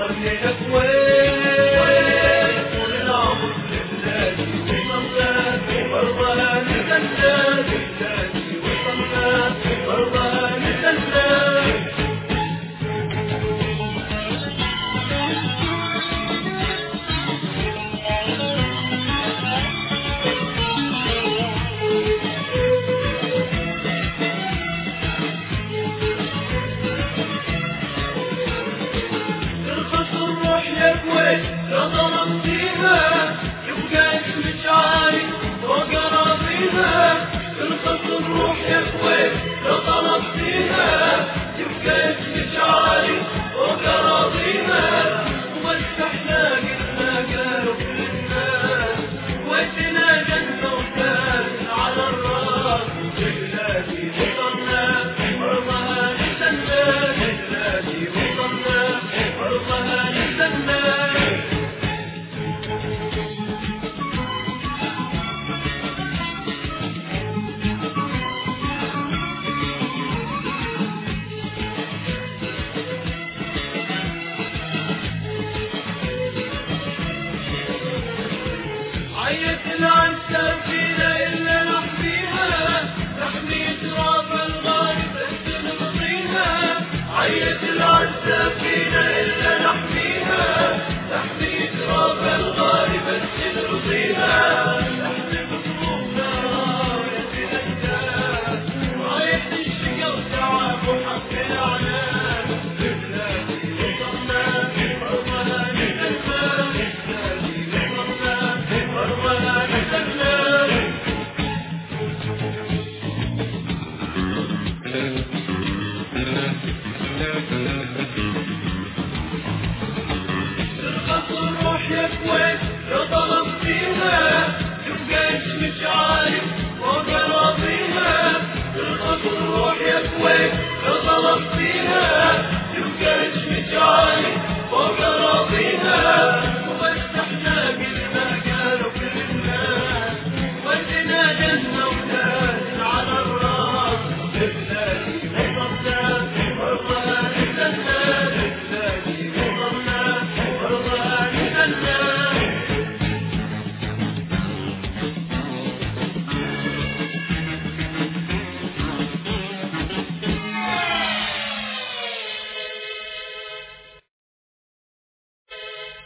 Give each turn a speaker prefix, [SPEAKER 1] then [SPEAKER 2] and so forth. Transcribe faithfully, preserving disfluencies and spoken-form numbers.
[SPEAKER 1] عيت العزة فينا إلا نحميها، نحمي تراب الغارب بس نبقيها. عيت العزة فينا إلا نحميها، نحمي تراب الغارب بس نرضيها. نحمي بطلوبنا راية الأجداد، راية الشقا وتعب وحق الأعناد. لبلادي وطننا أرضنا نسلنا، لبلادي وطننا أرضنا نسلنا. ترخص الروح يا كويت لو طلبتيها، تبقى اسمك عارف فوق راضيها. ترخص الروح يا كويت